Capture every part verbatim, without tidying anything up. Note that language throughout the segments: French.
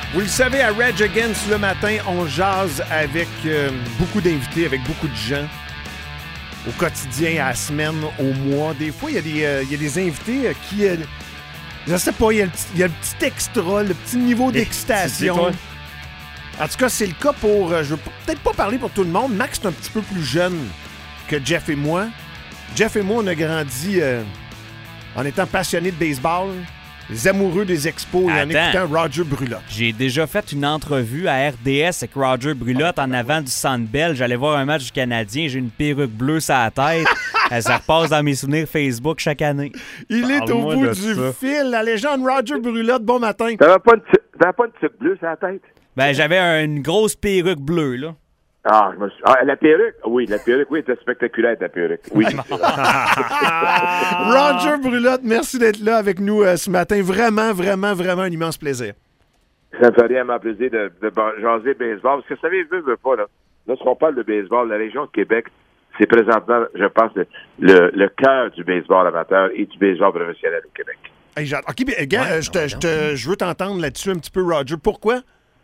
Vous le savez, à Rage Against le matin, on jase avec euh, beaucoup d'invités, avec beaucoup de gens. Au quotidien, à la semaine, au mois. Des fois, il y a des, euh, il y a des invités euh, qui... Euh, je sais pas, il y, a le petit, il y a le petit extra, le petit niveau d'excitation. En tout cas, c'est le cas pour... Euh, je veux peut-être pas parler pour tout le monde. Max est un petit peu plus jeune que Jeff et moi. Jeff et moi, on a grandi euh, en étant passionnés de baseball. Les amoureux des expos et en écoutant Roger Brulotte. J'ai déjà fait une entrevue à R D S avec Roger Brulotte en avant du Centre Bell. J'allais voir un match du Canadien. J'ai une perruque bleue sur la tête. Ça repasse dans mes souvenirs Facebook chaque année. Il Parle est au bout du ça. fil. La légende Roger Brulotte, bon matin. T'avais pas une, t'avais pas une tuque bleue sur la tête? Ben, j'avais une grosse perruque bleue, là. Ah, je me suis... ah, la perruque? Oui, la perruque, oui, était spectaculaire, ta perruque. Oui. Roger Brulotte, merci d'être là avec nous euh, ce matin. Vraiment, vraiment, vraiment un immense plaisir. Ça me fait réellement plaisir de, de, de jaser baseball. Parce que, vous savez, veut, veut pas, là. Lorsqu'on parle de baseball, la région de Québec, c'est présentement, je pense, le, le, le cœur du baseball amateur et du baseball professionnel au Québec. Hey, OK, bien, gars, ouais, je, te, je, te, je veux t'entendre là-dessus un petit peu, Roger. Pourquoi?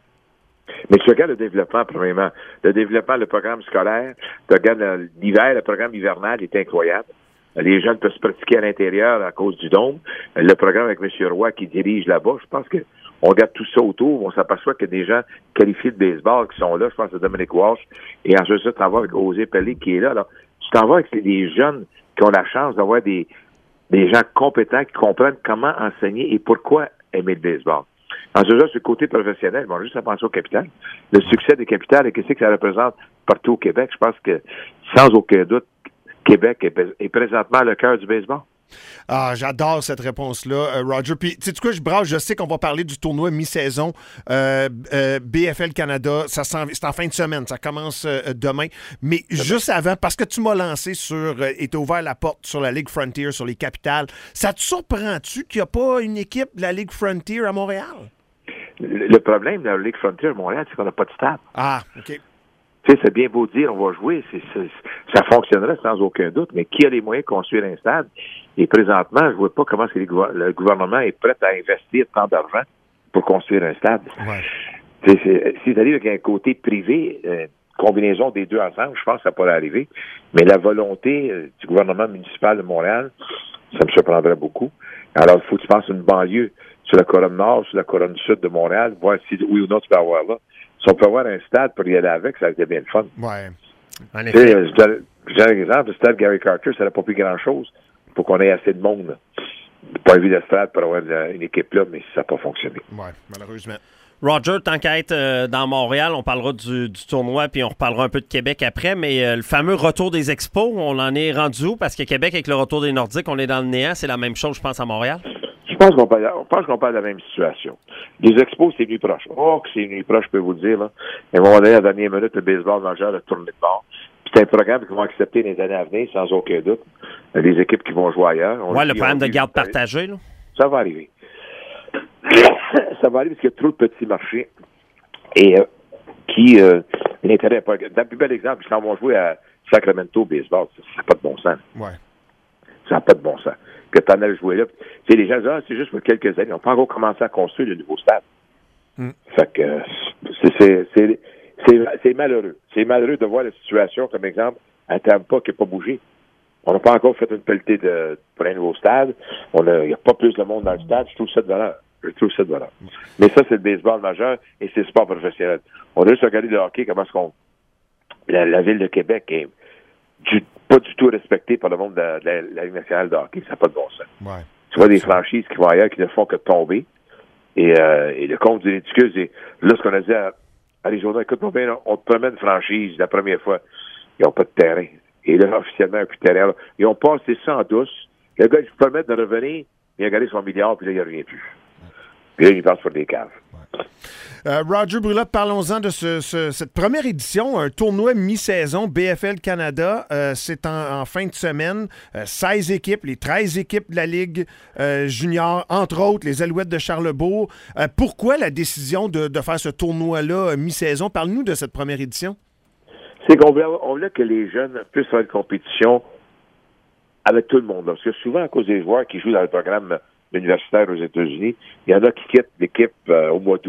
Mais tu regardes le développement, premièrement. Le développement, le programme scolaire, tu regardes l'hiver, le programme hivernal est incroyable. Les jeunes peuvent se pratiquer à l'intérieur à cause du dôme. Le programme avec M. Roy qui dirige là-bas, je pense que on regarde tout ça autour, on s'aperçoit que des gens qualifiés de baseball qui sont là, je pense à Dominique Walsh, et ensuite ça, tu t'en vas avec Osé Pellet qui est là. là. Tu t'en vas avec des jeunes qui ont la chance d'avoir des, des gens compétents qui comprennent comment enseigner et pourquoi aimer le baseball. En ce cas, sur le côté professionnel, bon, juste à penser au capital. Le succès des capitales et qu'est-ce que ça représente partout au Québec, je pense que, sans aucun doute, Québec est, est présentement le cœur du baseball. Ah, j'adore cette réponse-là, euh, Roger. Puis, tu sais quoi, je brasse, je sais qu'on va parler du tournoi mi-saison euh, euh, B F L Canada. Ça c'est en fin de semaine, ça commence euh, demain. Mais demain. Juste avant, parce que tu m'as lancé sur euh, et t'as ouvert la porte sur la Ligue Frontier, sur les capitales, ça te surprend-tu qu'il n'y a pas une équipe de la Ligue Frontier à Montréal? Le, le problème de la Ligue Frontier à Montréal, c'est qu'on n'a pas de stade. Ah, OK. Tu sais, c'est bien beau dire, on va jouer, c'est, c'est, ça fonctionnerait sans aucun doute, mais qui a les moyens de construire un stade? Et présentement, je ne vois pas comment c'est le gouvernement est prêt à investir tant d'argent pour construire un stade. Ouais. C'est, c'est, c'est-à-dire avec un côté privé, euh, combinaison des deux ensemble, je pense que ça pourrait arriver, mais la volonté euh, du gouvernement municipal de Montréal, ça me surprendrait beaucoup. Alors, il faut que tu penses une banlieue sur la couronne nord, sur la couronne sud de Montréal, voir si oui ou non tu peux avoir là. Si on peut avoir un stade pour y aller avec, ça serait bien le fun. Ouais. En effet. Tu sais, je donne, je donne un exemple, le stade Gary Carter, ça n'a pas pris grand-chose pour qu'on ait assez de monde. Pas envie de stade pour avoir une, une équipe là, mais ça n'a pas fonctionné. Ouais, malheureusement. Roger, tant qu'à être euh, dans Montréal, on parlera du, du tournoi puis on reparlera un peu de Québec après, mais euh, le fameux retour des expos, on en est rendu où? Parce que Québec, avec le retour des Nordiques, on est dans le néant. C'est la même chose, je pense, à Montréal? Je pense qu'on parle, on pense qu'on parle de la même situation. Les expos, c'est venu proche. Oh, que c'est venu proche, je peux vous le dire. Là. À un moment donné, à la dernière minute, le baseball majeur a tourné de bord. Puis c'est un programme qu'ils vont accepter les années à venir, sans aucun doute. Les équipes qui vont jouer ailleurs. Oui, le problème de garde partagée. Là. Ça va arriver. Ça va arriver parce qu'il y a trop de petits marchés et euh, qui euh, l'intérêt n'est pas... Dans le plus bel exemple, quand on va jouer à Sacramento baseball, ça n'a pas de bon sens. Ouais. Ça n'a pas de bon sens. Que tu en as joué là. Tu sais, les gens disent, ah, c'est juste pour quelques années. Ils n'ont pas encore commencé à construire le nouveau stade. Mm. Fait que c'est, c'est, c'est, c'est, c'est malheureux. C'est malheureux de voir la situation, comme exemple, à Tampa qui n'a pas bougé. On n'a pas encore fait une pelletée de, pour un nouveau stade. Il n'y a pas plus de monde dans le stade. Je trouve ça de valeur. Je trouve ça de valeur. Mm. Mais ça, c'est le baseball majeur et c'est le sport professionnel. On a juste regardé le hockey, comment est-ce qu'on... La, la ville de Québec est... Du, pas du tout respecté par le monde de la, de la, de la Ligue nationale de hockey. Ça n'a pas de bon sens. Ouais. Tu vois des franchises qui vont ailleurs qui ne font que tomber. Et, euh, et le compte du ridicule, c'est là ce qu'on a dit à Arizona. Écoute-moi bien, on te promet une franchise la première fois. Ils n'ont pas de terrain. Et là, officiellement, il n'y a plus de terrain. Là. Ils ont passé ça en douce. Le gars, il se permet de revenir, il a gardé son milliard, puis là, il n'y a rien plus. Puis là, il passe pour des caves. Ouais. Euh, Roger Brulotte, parlons-en de ce, ce, cette première édition, un tournoi mi-saison B F L Canada. Euh, c'est en, en fin de semaine. Euh, seize équipes, les treize équipes de la Ligue euh, junior, entre autres les Alouettes de Charlebourg. Euh, pourquoi la décision de, de faire ce tournoi-là euh, mi-saison? Parle-nous de cette première édition. C'est qu'on voulait, on voulait que les jeunes puissent faire une compétition avec tout le monde. Parce que souvent, à cause des joueurs qui jouent dans le programme universitaire aux États-Unis, il y en a qui quittent l'équipe euh, au mois d'août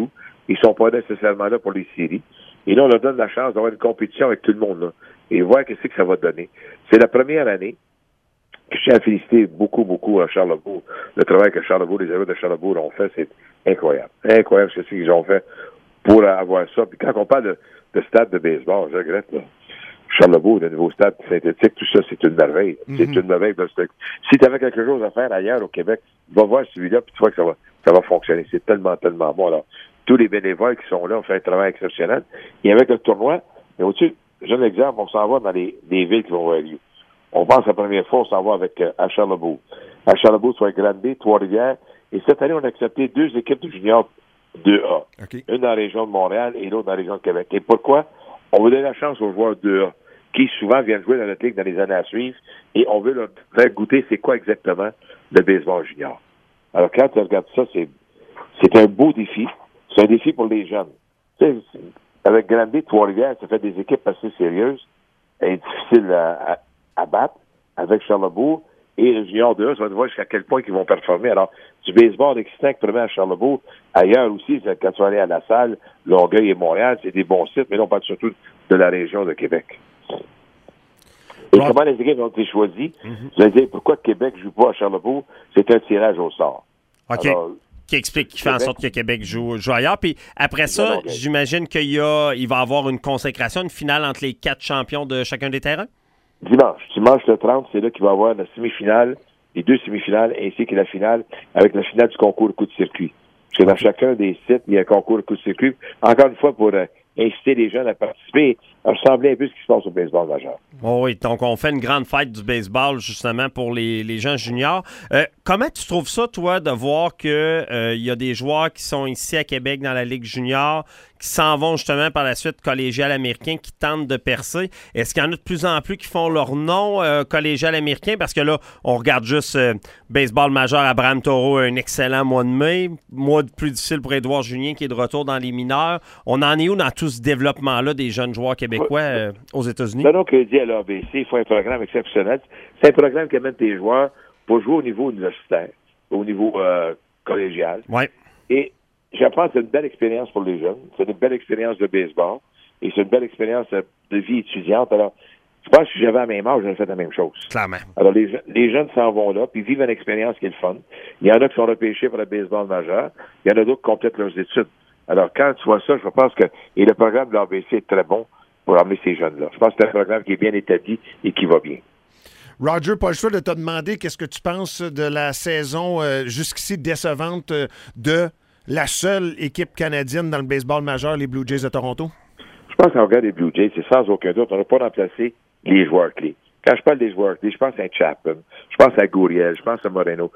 Ils sont pas nécessairement là pour les séries. Et là, on leur donne la chance d'avoir une compétition avec tout le monde, là, et voir qu'est-ce que ça va donner. C'est la première année que je tiens à féliciter beaucoup, beaucoup à Charlebourg. Le travail que Charlebourg, les élèves de Charlebourg ont fait, c'est incroyable. Incroyable ce qu'ils ont fait pour avoir ça. Puis quand on parle de, de stade de baseball, je regrette, là. Charlebourg, le nouveau stade synthétique, tout ça, c'est une merveille. Mm-hmm. C'est une merveille. Si tu avais quelque chose à faire ailleurs au Québec, va voir celui-là, puis tu vois que ça va, ça va fonctionner. C'est tellement, tellement bon. Alors, tous les bénévoles qui sont là ont fait un travail exceptionnel. Et avec le tournoi, mais au-dessus, je donne l'exemple, on s'en va dans les, les villes qui vont avoir lieu. On pense la première fois, on s'en va avec euh, à Charlebourg. À Charlebourg, soit Granby, Trois-Rivières. Et cette année, on a accepté deux équipes de juniors deux A. Okay. Une dans la région de Montréal et l'autre dans la région de Québec. Et pourquoi? On veut donner la chance aux joueurs deux A, qui souvent viennent jouer dans notre ligue dans les années à suivre, et on veut leur faire goûter c'est quoi exactement le baseball junior. Alors, quand tu regardes ça, c'est, c'est un beau défi. C'est un défi pour les jeunes. Tu sais, avec Granby, Trois-Rivières, ça fait des équipes assez sérieuses et difficiles à, à, à battre. Avec Charlebourg et le junior deux A, ça va voir jusqu'à quel point ils vont performer. Alors, du baseball excitant qui permet à Charlebourg, ailleurs aussi, quand tu vas aller à la salle, Longueuil et Montréal, c'est des bons sites, mais là, on parle surtout de la région de Québec. Et ouais. Comment les équipes ont été choisies? Mm-hmm. Je vais dire, pourquoi Québec ne joue pas à Charlebourg? C'est un tirage au sort. OK. Alors, qui explique, qui fait Québec, en sorte que Québec joue, joue ailleurs. Puis après ça, j'imagine qu'il y a, il va y avoir une consécration, une finale entre les quatre champions de chacun des terrains? Dimanche. Dimanche le trente, c'est là qu'il va y avoir la semi-finale, les deux semi-finales, ainsi que la finale, avec la finale du concours coup de circuit. Parce que dans chacun des sites, il y a un concours coup de circuit. Encore une fois, pour euh, inciter les jeunes à participer, à ressembler un peu à ce qui se passe au baseball majeur. Oh oui, donc on fait une grande fête du baseball, justement, pour les, les gens juniors. Euh, comment tu trouves ça, toi, de voir qu'il euh, y a des joueurs qui sont ici à Québec dans la Ligue junior, qui s'en vont justement par la suite collégial américain, qui tentent de percer? Est-ce qu'il y en a de plus en plus qui font leur nom euh, collégial américain? Parce que là, on regarde juste euh, baseball majeur. Abraham Taureau, un excellent mois de mai. Mois plus difficile pour Édouard Julien qui est de retour dans les mineurs. On en est où dans tout ce développement-là des jeunes joueurs québécois euh, aux États-Unis? C'est donc dit à l'A B C, il faut un programme exceptionnel. C'est un programme qui amène tes joueurs pour jouer au niveau universitaire, au niveau euh, collégial. Ouais. Et j'apprends que c'est une belle expérience pour les jeunes. C'est une belle expérience de baseball. Et c'est une belle expérience de vie étudiante. Alors, je pense que si j'avais la même âge, j'aurais fait la même chose. Clairement. Alors, les, les jeunes s'en vont là, puis vivent une expérience qui est le fun. Il y en a qui sont repêchés pour le baseball majeur. Il y en a d'autres qui complètent leurs études. Alors, quand tu vois ça, je pense que... Et le programme de l'A B C est très bon pour emmener ces jeunes-là. Je pense que c'est un programme qui est bien établi et qui va bien. Roger, pas le choix de te demander qu'est-ce que tu penses de la saison euh, jusqu'ici décevante euh, de la seule équipe canadienne dans le baseball majeur, les Blue Jays de Toronto? Je pense qu'on regarde les Blue Jays, c'est sans aucun doute. On n'a pas remplacé les joueurs clés. Quand je parle des joueurs clés, je pense à Chapman, je pense à Gouriel, je pense à Moreno.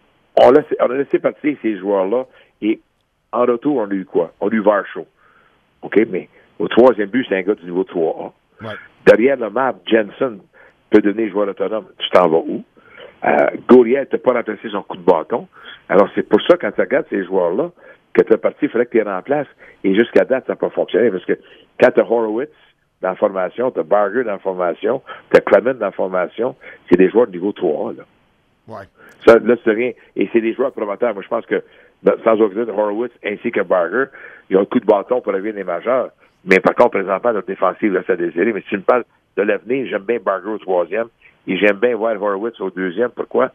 On a, on a laissé partir ces joueurs-là et en retour, on a eu quoi? On a eu Varsho. OK? Mais au troisième but, c'est un gars du niveau trois A. Ouais. Derrière le map, Jensen peut devenir joueur autonome. Tu t'en vas où? Euh, Gouriel n'a pas remplacé son coup de bâton. Alors, c'est pour ça, quand tu regardes ces joueurs-là, que tu es parti, il fallait que tu les remplaces. Et jusqu'à date, ça n'a pas fonctionné. Parce que quand tu as Horowitz dans la formation, tu as Barger dans la formation, tu as Clement dans la formation, c'est des joueurs de niveau trois A. Là. Ouais. Ça, là, c'est rien. Et c'est des joueurs promoteurs. Moi, je pense que, sans aucun doute, Horowitz ainsi que Barger, ils ont un coup de bâton pour devenir des majeurs. Mais par contre, présentement, notre défensive laisse à désirer. Mais si tu me parles de l'avenir, j'aime bien Barger au troisième et j'aime bien voir Horowitz au deuxième. Pourquoi?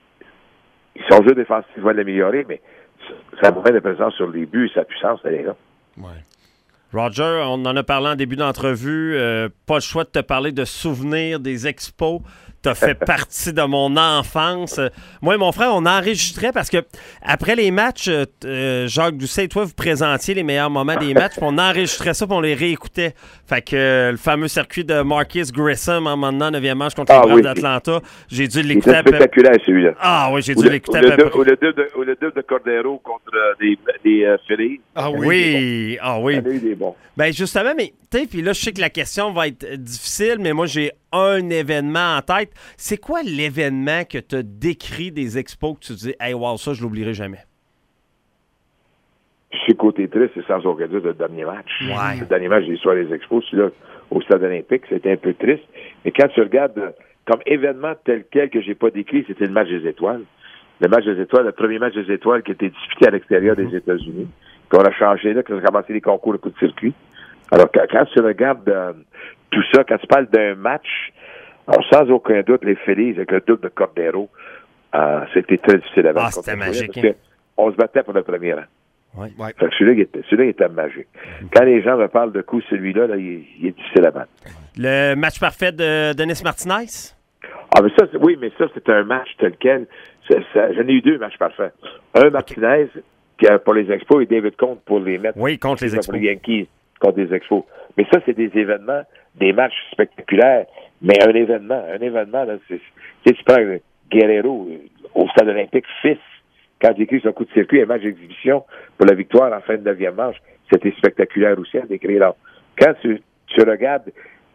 Son jeu défensif va l'améliorer, mais sa moyenne de présence sur les buts et sa puissance, elle est là. Ouais. Roger, on en a parlé en début d'entrevue. Euh, pas le choix de te parler de souvenirs des expos. Tu as fait partie de mon enfance. Moi et mon frère, on enregistrait parce que après les matchs, euh, Jacques Doucet et toi, vous présentiez les meilleurs moments des matchs, puis on enregistrait ça, puis on les réécoutait. Fait que euh, le fameux circuit de Marcus Grissom en maintenant neuvième match contre ah, les Braves oui. d'Atlanta, j'ai dû l'écouter. C'était spectaculaire, celui-là. Ah oui, j'ai dû l'écouter à peu près. Ou le deux de, ou le deux de Cordero contre euh, des, des euh, Phillies. Ah oui. Oui, ah oui. Il y a eu des bons. Ben justement, mais tu sais, puis là, je sais que la question va être difficile, mais moi, j'ai un événement en tête. C'est quoi l'événement que tu as décrit des expos que tu dis, hey, wow, ça, je l'oublierai jamais? Je suis côté triste, c'est sans aucun doute le dernier match. Ouais. Le dernier match des soirs des expos, celui-là, au Stade olympique, c'était un peu triste. Mais quand tu regardes comme événement tel quel que j'ai pas décrit, c'était le match des étoiles. Le match des étoiles, le premier match des étoiles qui était disputé à l'extérieur mm-hmm. des États-Unis. Puis on a changé là, quand on a commencé les concours de coups de circuit. Alors, quand, quand tu regardes euh, tout ça, quand tu parles d'un match, alors, sans aucun doute, les Phillies avec le double de Cordero, euh, c'était très difficile à battre. Ah, c'était magique. Parce on se battait pour le premier rang. Ouais. Ouais. Fait que celui-là, il était, celui-là, il était magique. Quand les gens me parlent de coups, celui-là, là, il, il est difficile à battre. Le match parfait de Denis Martinez? Ah, mais ça, c'est, oui, mais ça, c'est un match tel quel. Ça, ça, j'en ai eu deux matchs parfaits. Un, Martinez, qui, pour les Expos, et David Comte pour les Mets. Oui, contre les Expos. Pour les Yankees, contre les Expos. Mais ça, c'est des événements, des matchs spectaculaires. Mais un événement, un événement, là, c'est, c'est tu prends Guerrero au stade olympique, fils, quand il écrit son coup de circuit, un match d'exhibition pour la victoire en fin de neuvième manche, c'était spectaculaire aussi à décrire là. Quand tu, tu regardes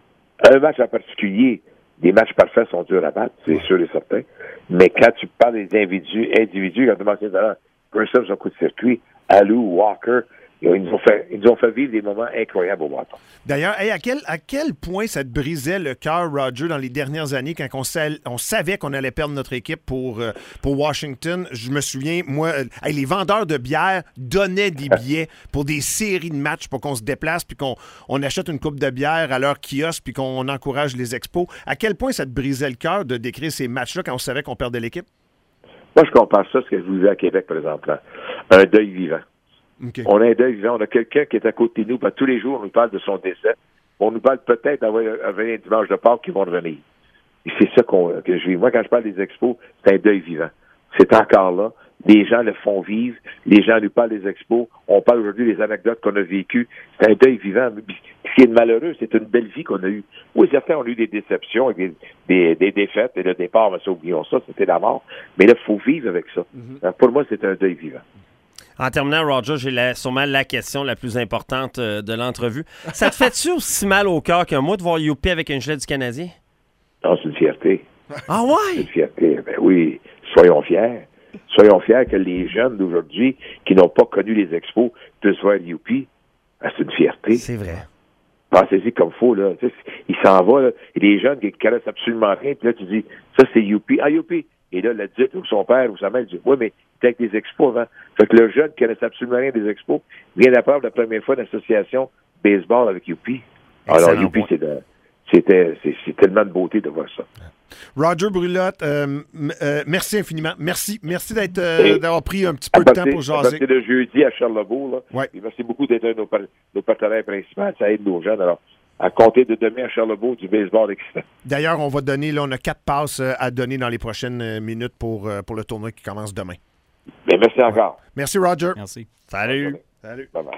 un match en particulier, des matchs parfaits sont durs à battre, c'est sûr et certain. Mais quand tu parles des individus, individus, quand tu mentionnes tout à l'heure, Grissom, son coup de circuit, Alou, Walker, ils nous ont fait, ils nous ont fait vivre des moments incroyables au bâton. D'ailleurs, hey, à, quel, à quel point ça te brisait le cœur, Roger, dans les dernières années, quand on, sa- on savait qu'on allait perdre notre équipe pour, euh, pour Washington? Je me souviens, moi, euh, hey, les vendeurs de bière donnaient des billets pour des séries de matchs pour qu'on se déplace puis qu'on on achète une coupe de bière à leur kiosque puis qu'on encourage les expos. À quel point ça te brisait le cœur de décrire ces matchs-là quand on savait qu'on perdait l'équipe? Moi, je compare ça à ce que je vous disais à Québec, par exemple. Un deuil vivant. Okay. On a un deuil vivant. On a quelqu'un qui est à côté de nous. Ben, tous les jours, on nous parle de son décès. On nous parle peut-être d'avoir un dimanche de Pâques qui vont revenir. Et c'est ça qu'on, que je vis. Moi, quand je parle des expos, c'est un deuil vivant. C'est encore là. Les gens le font vivre. Les gens nous parlent des expos. On parle aujourd'hui des anecdotes qu'on a vécues. C'est un deuil vivant. Ce qui est malheureux, c'est une belle vie qu'on a eue. Oui, certains ont eu des déceptions, des, des, des défaites, et le départ, mais ça, oublions ça, c'était la mort. Mais là, il faut vivre avec ça. Mm-hmm. Pour moi, c'est un deuil vivant. En terminant, Roger, j'ai la, sûrement la question la plus importante euh, de l'entrevue. Ça te fait-tu aussi mal au cœur qu'un mois de voir Youpi avec une gilet du Canadien? Non, c'est une fierté. Ah ouais? C'est une fierté. Ben oui, soyons fiers. Soyons fiers que les jeunes d'aujourd'hui qui n'ont pas connu les expos puissent voir Youpi. Ben, c'est une fierté. C'est vrai. Pensez-y comme il faut, là. Tu sais, il s'en va, là. Et les jeunes qui ne connaissent absolument rien, puis là, tu dis, ça, c'est Youpi. Ah, Youpi. Et là, l'adulte ou son père ou sa mère dit, oui, mais t'es avec des expos avant. Fait que le jeune qui connaît absolument rien des expos vient d'apprendre la première fois l'association baseball avec Youpi. Alors, Youpi, c'est, de, c'était, c'est, c'est tellement de beauté de voir ça. Roger Brulotte, euh, euh, merci infiniment. Merci, merci d'être, euh, d'avoir pris un petit peu de temps pour jaser. C'est le jeudi à Charlebourg. Là. Ouais. Et merci beaucoup d'être un de nos, nos partenaires principaux. Ça aide nos jeunes. Alors, à compter de demain à Charlebourg, du baseball excitant. D'ailleurs, on va donner, là, on a quatre passes à donner dans les prochaines minutes pour, pour le tournoi qui commence demain. Bien, merci encore. Ouais. Merci, Roger. Merci. Salut. Salut. Bye bye.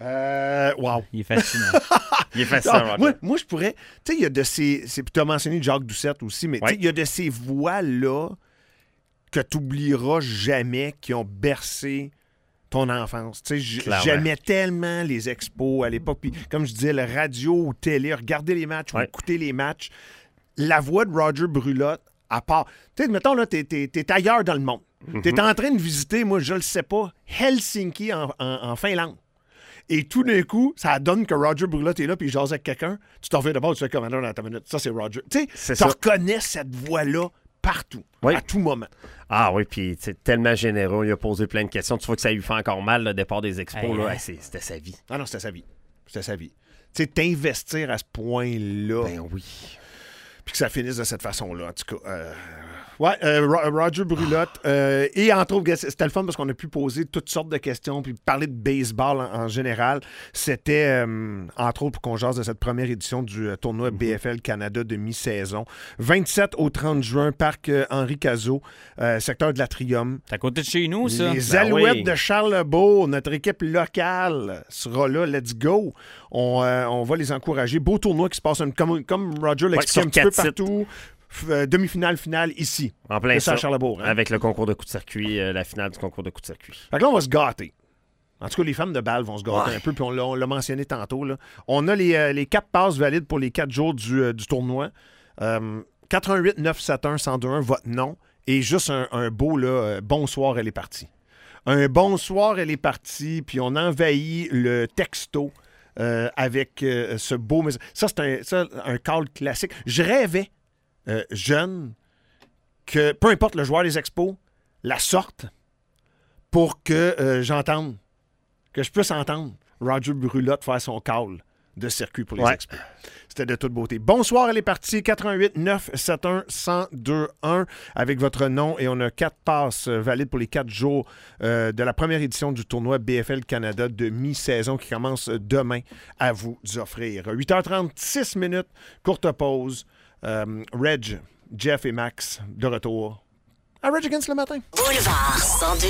Euh, wow. Il est fascinant. Il est fascinant, ah, moi, moi, je pourrais... Tu sais, il y a de ces... Tu as mentionné Jacques Doucette aussi, mais ouais. Il y a de ces voix-là que tu n'oublieras jamais qui ont bercé ton enfance. Tu sais, j'aimais tellement les expos à l'époque. Puis, comme je disais, la radio ou télé, regarder les matchs ouais. ou écouter les matchs. La voix de Roger Brulotte, à part... Tu sais, mettons, là, t'es, t'es, t'es ailleurs dans le monde. Mm-hmm. T'es en train de visiter, moi, je le sais pas, Helsinki en, en, en Finlande. Et tout d'un coup, ça donne que Roger Brulotte est là puis il jase avec quelqu'un. Tu t'en reviens d'abord, tu fais comme dans ta minute. Ça, c'est Roger. Tu sais, tu reconnais cette voix-là partout, oui. à tout moment. Ah oui, puis c'est tellement généreux. Il a posé plein de questions. Tu vois que ça lui fait encore mal, le départ des expos. Hey, là. Hey, c'est, c'était sa vie. Ah non, c'était sa vie. C'était sa vie. Tu sais, t'investir à ce point-là. Ben oui. Puis que ça finisse de cette façon-là, en tout cas. Euh... Ouais, euh, Roger Brulotte. Euh, et entre autres, c'était le fun parce qu'on a pu poser toutes sortes de questions puis parler de baseball en, en général. C'était, euh, entre autres, pour qu'on jase de cette première édition du euh, tournoi mm-hmm. B F L Canada de mi-saison. vingt-sept au trente juin, parc euh, Henri Cazot, euh, secteur de l'Atrium. C'est à côté de chez nous, ça. Les ben Alouettes oui. de Charlebourg, notre équipe locale sera là. Let's go. On, euh, on va les encourager. Beau tournoi qui se passe un, comme, comme Roger l'explique ouais, un petit peu partout. Euh, demi-finale, finale, ici. En plein ça, à Charlebourg. Hein? Avec le concours de coups de circuit, euh, la finale du concours de coups de circuit. Fait que là, on va se gâter. En tout cas, les fans de balle vont se gâter ouais. un peu, puis on l'a, on l'a mentionné tantôt. Là. On a les, euh, les quatre passes valides pour les quatre jours du, euh, du tournoi. Euh, quatre un huit neuf sept un un zéro deux un, votre nom. Et juste un, un beau là, euh, bonsoir, elle est partie. Un bonsoir, elle est partie, puis on envahit le texto euh, avec euh, ce beau message. Ça, c'est un, ça, un call classique. Je rêvais. Euh, jeune, que peu importe le joueur des expos, la sorte pour que euh, j'entende que je puisse entendre Roger Brulotte faire son call de circuit pour les Ouais. Expos. C'était de toute beauté. Bonsoir, elle est partie. quatre un huit neuf sept un un zéro deux un avec votre nom et on a quatre passes euh, valides pour les quatre jours euh, de la première édition du tournoi B F L Canada de mi-saison qui commence demain à vous offrir. huit heures trente-six minutes, courte pause. Euh, Reg, Jeff et Max de retour à Reg Against le matin. Boulevard cent deux.